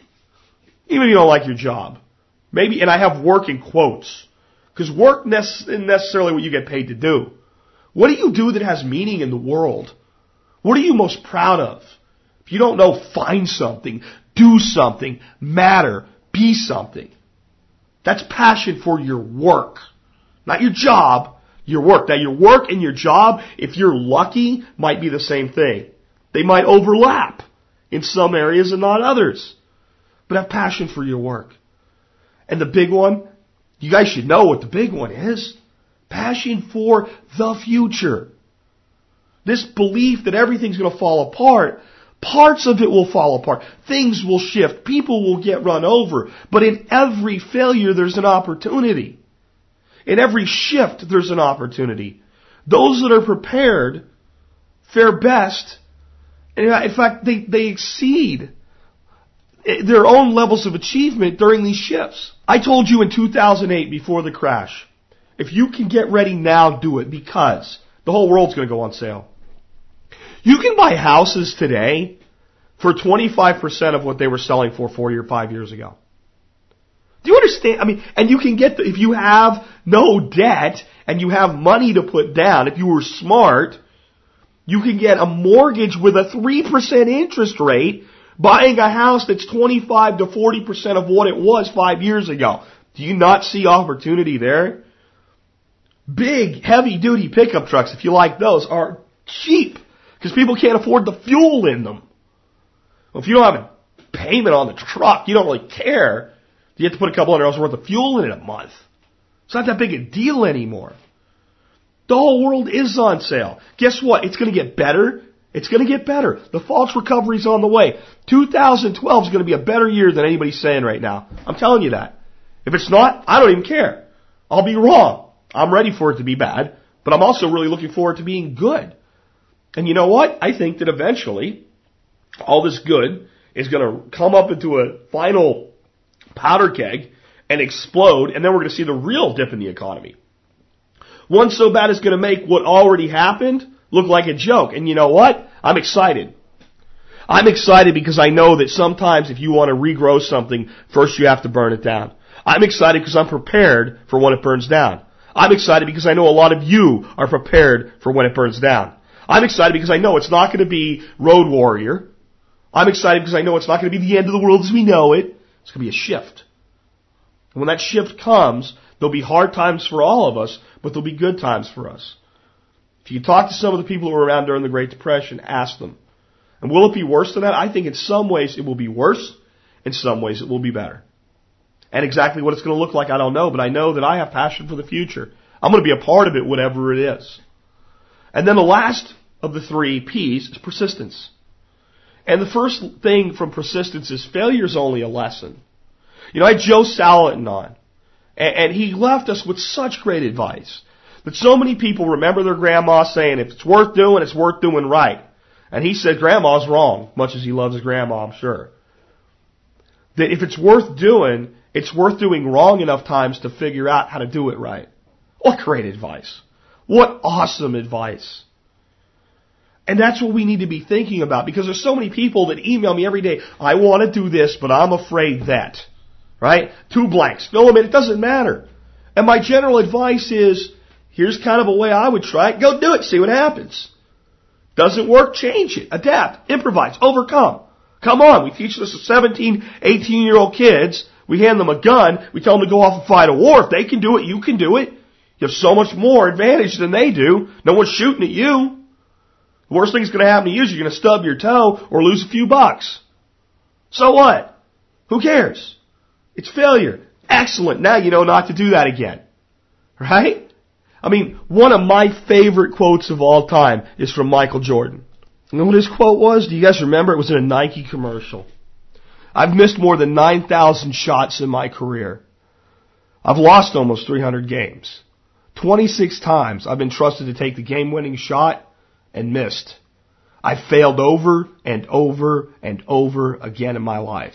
Even if you don't like your job. Maybe, and I have work in quotes. Because work isn't necessarily what you get paid to do. What do you do that has meaning in the world? What are you most proud of? If you don't know, find something. Do something. Matter. Be something. That's passion for your work. Not your job, your work. Now your work and your job, if you're lucky, might be the same thing. They might overlap in some areas and not others. But have passion for your work. And the big one, you guys should know what the big one is. Passion for the future. This belief that everything's going to fall apart. Parts of it will fall apart. Things will shift. People will get run over. But in every failure, there's an opportunity. In every shift, there's an opportunity. Those that are prepared fare best. In fact, they exceed their own levels of achievement during these shifts. I told you in 2008, before the crash, if you can get ready now, do it, because the whole world's going to go on sale. You can buy houses today for 25% of what they were selling for 4 or 5 years ago. Do you understand? I mean, and you can get, if you have no debt and you have money to put down, if you were smart, you can get a mortgage with a 3% interest rate buying a house that's 25 to 40% of what it was 5 years ago. Do you not see opportunity there? Big, heavy-duty pickup trucks, if you like those, are cheap because people can't afford the fuel in them. Well, if you don't have a payment on the truck, you don't really care. You have to put a couple $100 worth of fuel in it a month. It's not that big a deal anymore. The whole world is on sale. Guess what? It's going to get better. It's going to get better. The false recovery's on the way. 2012 is going to be a better year than anybody's saying right now. I'm telling you that. If it's not, I don't even care. I'll be wrong. I'm ready for it to be bad, but I'm also really looking forward to being good. And you know what? I think that eventually all this good is going to come up into a final powder keg and explode, and then we're going to see the real dip in the economy. One so bad is going to make what already happened look like a joke. And you know what? I'm excited. I'm excited because I know that sometimes if you want to regrow something, first you have to burn it down. I'm excited because I'm prepared for when it burns down. I'm excited because I know a lot of you are prepared for when it burns down. I'm excited because I know it's not going to be Road Warrior. I'm excited because I know it's not going to be the end of the world as we know it. It's going to be a shift. And when that shift comes, there'll be hard times for all of us, but there'll be good times for us. If you talk to some of the people who were around during the Great Depression, ask them. And will it be worse than that? I think in some ways it will be worse. In some ways it will be better. And exactly what it's going to look like, I don't know. But I know that I have passion for the future. I'm going to be a part of it, whatever it is. And then the last of the 3 P's is persistence. And the first thing from persistence is failure is only a lesson. You know, I had Joe Salatin on. And he left us with such great advice. That so many people remember their grandma saying, if it's worth doing right. And he said, Grandma's wrong, much as he loves his grandma, I'm sure. That if it's worth doing wrong enough times to figure out how to do it right. What great advice. What awesome advice. And that's what we need to be thinking about, because there's so many people that email me every day, I want to do this, but I'm afraid that. Right? 2 blanks. Fill them in. It doesn't matter. And my general advice is, here's kind of a way I would try it. Go do it. See what happens. Doesn't work? Change it. Adapt. Improvise. Overcome. Come on. We teach this to 17, 18-year-old kids. We hand them a gun. We tell them to go off and fight a war. If they can do it, you can do it. You have so much more advantage than they do. No one's shooting at you. The worst thing that's going to happen to you is you're going to stub your toe or lose a few bucks. So what? Who cares? It's failure. Excellent. Now you know not to do that again. Right? I mean, one of my favorite quotes of all time is from Michael Jordan. You know what his quote was? Do you guys remember? It was in a Nike commercial. I've missed more than 9,000 shots in my career. I've lost almost 300 games. 26 times I've been trusted to take the game-winning shot and missed. I've failed over and over and over again in my life.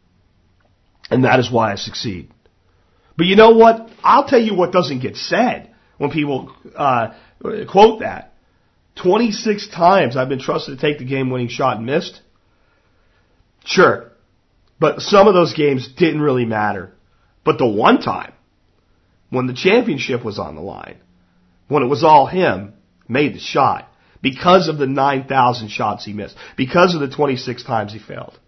And that is why I succeed. But you know what? I'll tell you what doesn't get said when people quote that. 26 times I've been trusted to take the game-winning shot and missed. Sure. But some of those games didn't really matter. But the one time, when the championship was on the line, when it was all him, made the shot, because of the 9,000 shots he missed, because of the 26 times he failed.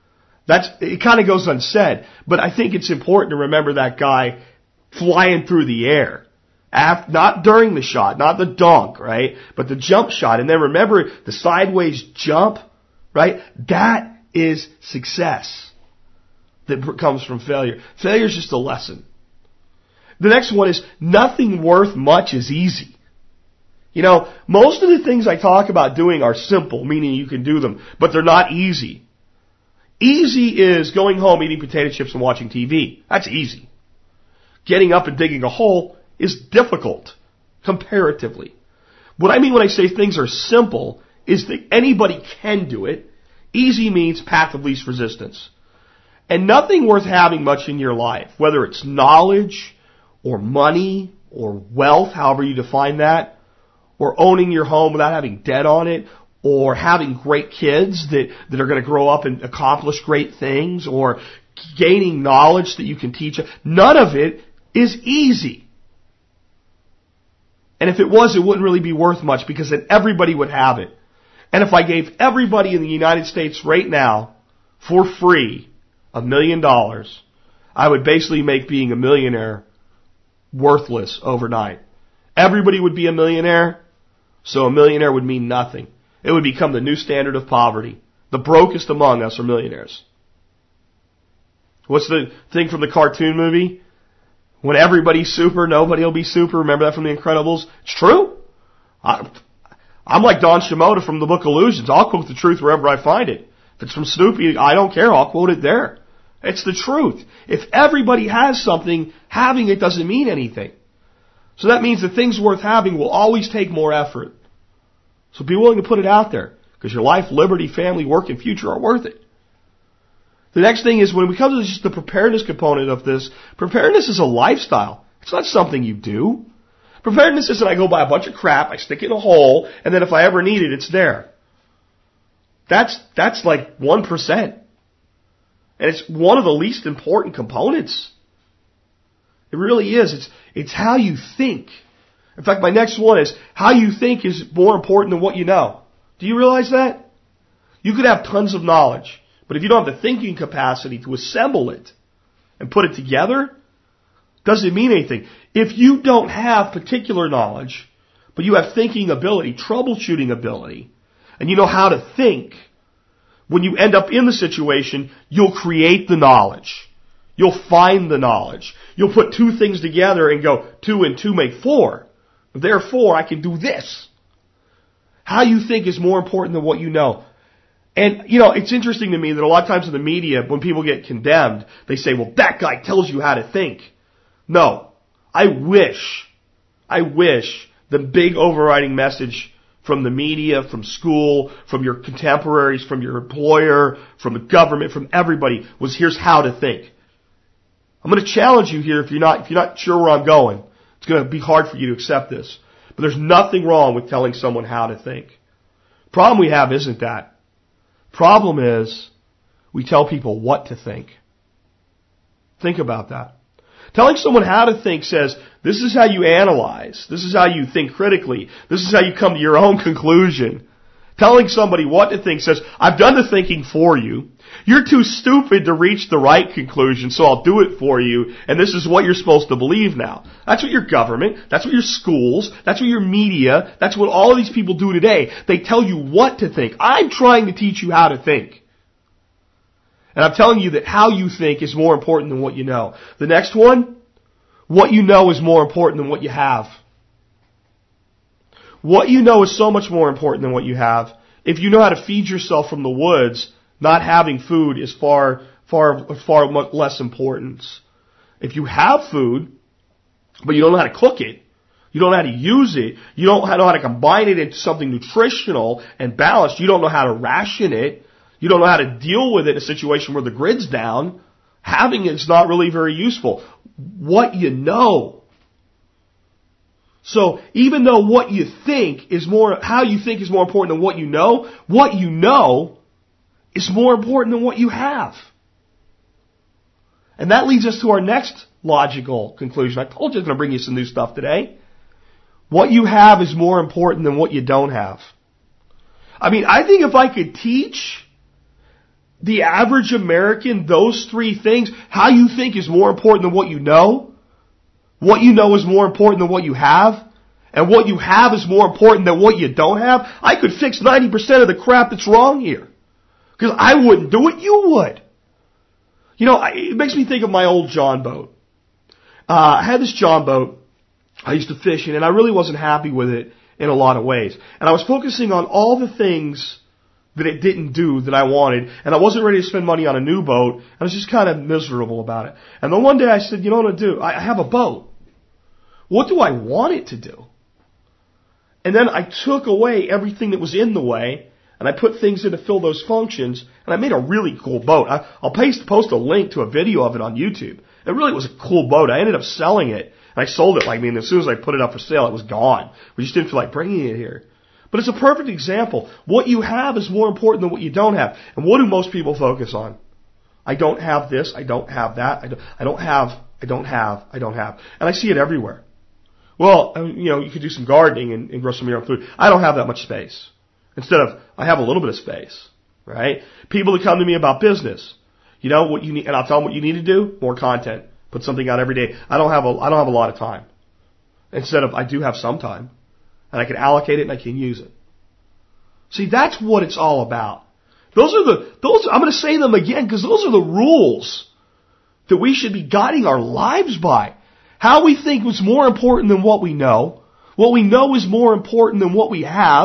It kind of goes unsaid, but I think it's important to remember that guy flying through the air. Not during the shot, not the dunk, right? But the jump shot. And then remember the sideways jump, right? That is success that comes from failure. Failure is just a lesson. The next one is nothing worth much is easy. You know, most of the things I talk about doing are simple, meaning you can do them, but they're not easy. Easy is going home, eating potato chips and watching TV. That's easy. Getting up and digging a hole is difficult, comparatively. What I mean when I say things are simple is that anybody can do it. Easy means path of least resistance. And nothing worth having much in your life, whether it's knowledge or money or wealth, however you define that, or owning your home without having debt on it, or having great kids that are going to grow up and accomplish great things, or gaining knowledge that you can teach. None of it is easy. And if it was, it wouldn't really be worth much, because then everybody would have it. And if I gave everybody in the United States right now, for free, $1 million, I would basically make being a millionaire worthless overnight. Everybody would be a millionaire, so a millionaire would mean nothing. It would become the new standard of poverty. The brokest among us are millionaires. What's the thing from the cartoon movie? When everybody's super, nobody will be super. Remember that from The Incredibles? It's true. I'm like Don Shimoda from the book Illusions. I'll quote the truth wherever I find it. If it's from Snoopy, I don't care. I'll quote it there. It's the truth. If everybody has something, having it doesn't mean anything. So that means that things worth having will always take more effort. So be willing to put it out there, because your life, liberty, family, work, and future are worth it. The next thing is, when we come to just the preparedness component of this, preparedness is a lifestyle. It's not something you do. Preparedness isn't I go buy a bunch of crap, I stick it in a hole, and then if I ever need it, it's there. That's like 1%. And it's one of the least important components. It really is. It's how you think. In fact, my next one is how you think is more important than what you know. Do you realize that? You could have tons of knowledge, but if you don't have the thinking capacity to assemble it and put it together, doesn't mean anything. If you don't have particular knowledge, but you have thinking ability, troubleshooting ability, and you know how to think, when you end up in the situation, you'll create the knowledge. You'll find the knowledge. You'll put two things together and go, 2 and 2 make 4. Therefore, I can do this. How you think is more important than what you know. And, it's interesting to me that a lot of times in the media, when people get condemned, they say, well, that guy tells you how to think. No. I wish the big overriding message from the media, from school, from your contemporaries, from your employer, from the government, from everybody, was here's how to think. I'm going to challenge you here if you're not sure where I'm going. It's going to be hard for you to accept this. But there's nothing wrong with telling someone how to think. The problem we have isn't that. Problem is, we tell people what to think. Think about that. Telling someone how to think says, this is how you analyze. This is how you think critically. This is how you come to your own conclusion. Telling somebody what to think says, I've done the thinking for you. You're too stupid to reach the right conclusion, so I'll do it for you, and this is what you're supposed to believe now. That's what your government, that's what your schools, that's what your media, that's what all of these people do today. They tell you what to think. I'm trying to teach you how to think. And I'm telling you that how you think is more important than what you know. The next one, what you know is more important than what you have. What you know is so much more important than what you have. If you know how to feed yourself from the woods, not having food is far less importance. If you have food, but you don't know how to cook it, you don't know how to use it, you don't know how to combine it into something nutritional and balanced, you don't know how to ration it, you don't know how to deal with it in a situation where the grid's down, having it's not really very useful. What you know. So even though what you think is how you think is more important than what you know is more important than what you have. And that leads us to our next logical conclusion. I told you I was going to bring you some new stuff today. What you have is more important than what you don't have. I think if I could teach the average American those three things, how you think is more important than what you know is more important than what you have, and what you have is more important than what you don't have, I could fix 90% of the crap that's wrong here. Because I wouldn't do it, you would. It makes me think of my old John boat. I had this John boat I used to fish in, and I really wasn't happy with it in a lot of ways. And I was focusing on all the things that it didn't do that I wanted, and I wasn't ready to spend money on a new boat. I was just kind of miserable about it. And then one day I said, you know what to do? I have a boat. What do I want it to do? And then I took away everything that was in the way, and I put things in to fill those functions, and I made a really cool boat. I'll post a link to a video of it on YouTube. It really was a cool boat. I ended up selling it, and I sold it. As soon as I put it up for sale, it was gone. We just didn't feel like bringing it here. But it's a perfect example. What you have is more important than what you don't have. And what do most people focus on? I don't have this. I don't have that. I don't have. And I see it everywhere. Well, you could do some gardening and grow some of your own food. I don't have that much space. Instead of, I have a little bit of space, right? People that come to me about business, what you need, and I'll tell them what you need to do, more content. Put something out every day. I don't have a lot of time. Instead of, I do have some time. And I can allocate it and I can use it. See, that's what it's all about. I'm going to say them again because those are the rules that we should be guiding our lives by. How we think is more important than what we know. What we know is more important than what we have.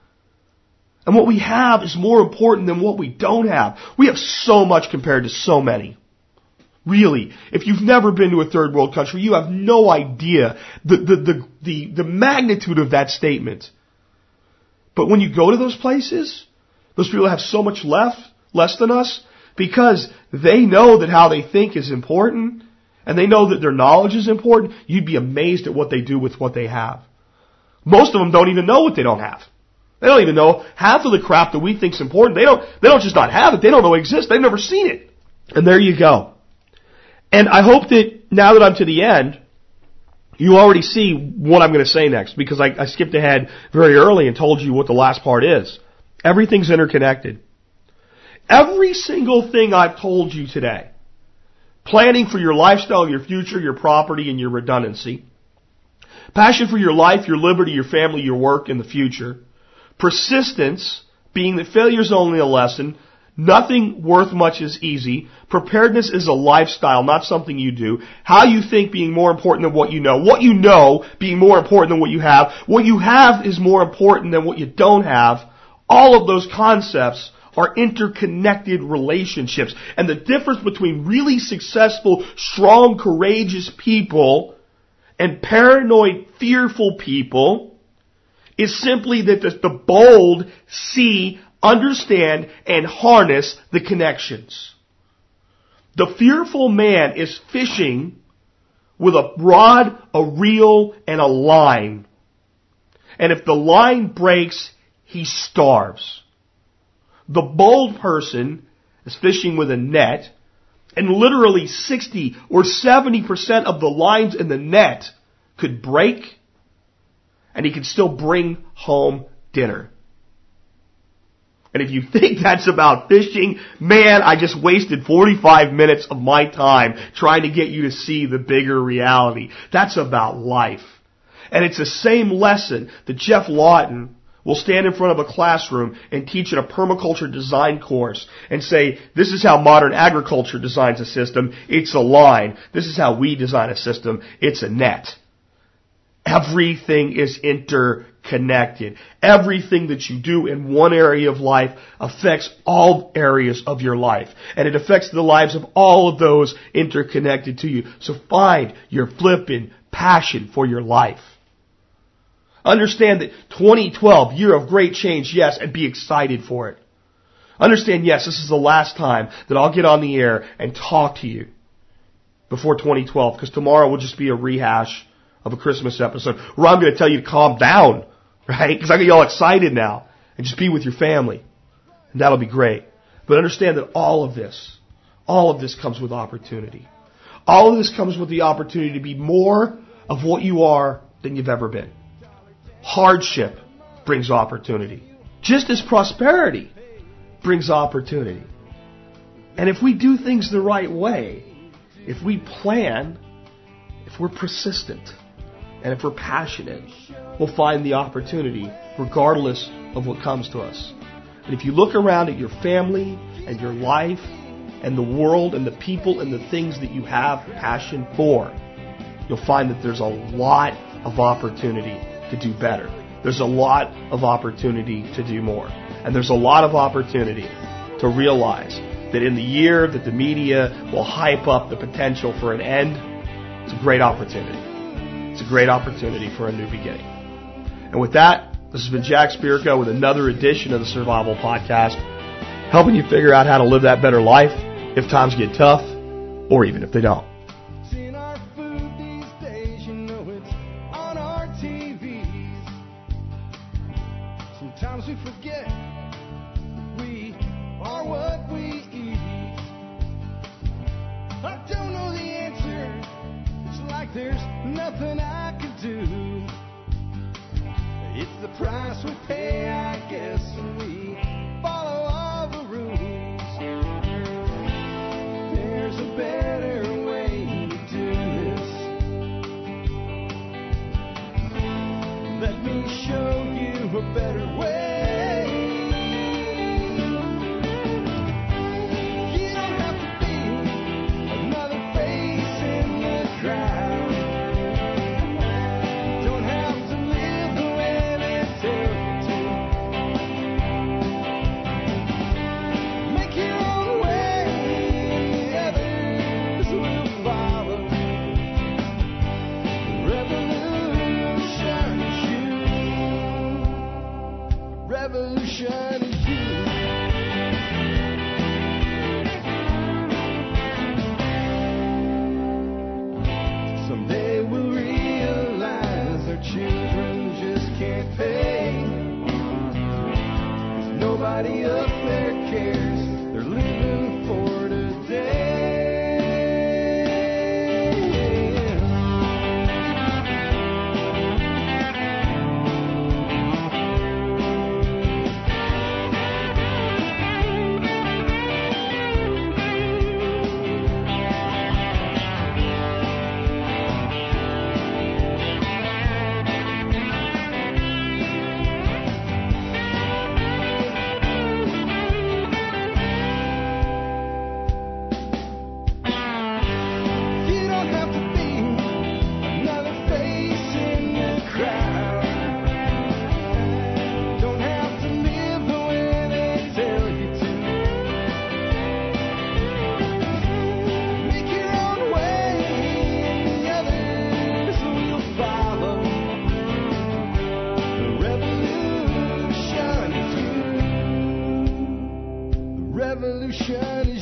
And what we have is more important than what we don't have. We have so much compared to so many. Really, if you've never been to a third world country, you have no idea the magnitude of that statement. But when you go to those places, those people have so much less than us, because they know that how they think is important, and they know that their knowledge is important. You'd be amazed at what they do with what they have. Most of them don't even know what they don't have. They don't even know half of the crap that we think is important. They don't just not have it. They don't know it exists. They've never seen it. And there you go. And I hope that now that I'm to the end, you already see what I'm going to say next, because I skipped ahead very early and told you what the last part is. Everything's interconnected. Every single thing I've told you today, planning for your lifestyle, your future, your property, and your redundancy, Passion for your life, your liberty, your family, your work, and the future. Persistence, being that failure is only a lesson. Nothing worth much is easy. Preparedness is a lifestyle, not something you do. How you think being more important than what you know. What you know being more important than what you have. What you have is more important than what you don't have. All of those concepts are interconnected relationships. And the difference between really successful, strong, courageous people and paranoid, fearful people is simply that the bold see, understand, and harness the connections. The fearful man is fishing with a rod, a reel, and a line. And if the line breaks, he starves. The bold person is fishing with a net, and literally 60 or 70% of the lines in the net could break, and he could still bring home dinner. And if you think that's about fishing, man, I just wasted 45 minutes of my time trying to get you to see the bigger reality. That's about life. And it's the same lesson that Jeff Lawton will stand in front of a classroom and teach in a permaculture design course and say, this is how modern agriculture designs a system. It's a line. This is how we design a system. It's a net. Everything is interconnected. Everything that you do in one area of life affects all areas of your life. And it affects the lives of all of those interconnected to you. So find your flippin' passion for your life. Understand that 2012, year of great change, yes, and be excited for it. Understand, yes, this is the last time that I'll get on the air and talk to you before 2012, because tomorrow will just be a rehash of a Christmas episode where I'm going to tell you to calm down, right? Because I get you all excited now and just be with your family. And that'll be great. But understand that all of this comes with opportunity. All of this comes with the opportunity to be more of what you are than you've ever been. Hardship brings opportunity. Just as prosperity brings opportunity. And if we do things the right way, if we plan, if we're persistent, and if we're passionate, we'll find the opportunity regardless of what comes to us. And if you look around at your family and your life and the world and the people and the things that you have passion for, you'll find that there's a lot of opportunity to do better. There's a lot of opportunity to do more. And there's a lot of opportunity to realize that in the year that the media will hype up the potential for an end, it's a great opportunity. It's a great opportunity for a new beginning. And with that, this has been Jack Spirko with another edition of the Survival Podcast, helping you figure out how to live that better life if times get tough or even if they don't. It's in our food these days, you know it's on our TVs. Sometimes we forget we are what we eat. I don't know the answer. It's like there's nothing I can do. It's the price we pay, I guess, when we follow all the rules. There's a better way to do this. Let me show you a better way. You don't have to be another face in the crowd. Don't have to live the way they tell you to. Make your own way, others will follow. Revolution is you. Revolution is you. Someday we'll realize our children just can't pay. 'Cause nobody up there cares. They're living for today. revolution